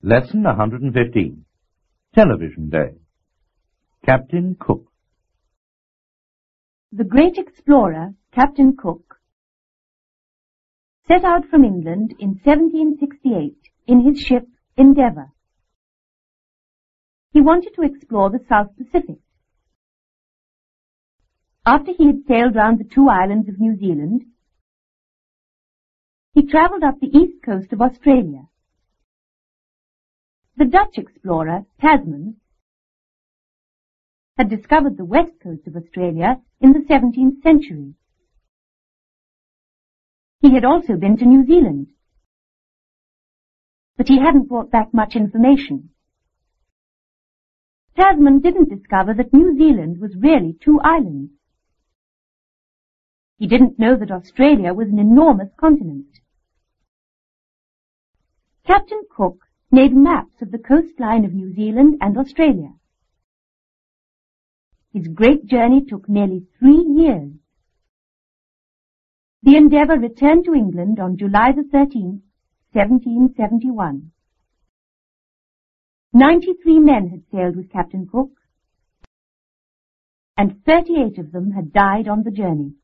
Lesson 115. Television Day. Captain Cook. The great explorer, Captain Cook, set out from England in 1768 in his ship Endeavour. He wanted to explore the South Pacific. After he had sailed round the two islands of New Zealand, he travelled up the east coast of Australia. The Dutch explorer, Tasman, had discovered the west coast of Australia in the 17th century. He had also been to New Zealand, but he hadn't brought back much information. Tasman didn't discover that New Zealand was really two islands. He didn't know that Australia was an enormous continent. Captain Cook made maps of the coastline of New Zealand and Australia. His great journey took nearly 3 years. The Endeavour returned to England on July the 13th, 1771. 93 men had sailed with Captain Cook, and 38 of them had died on the journey.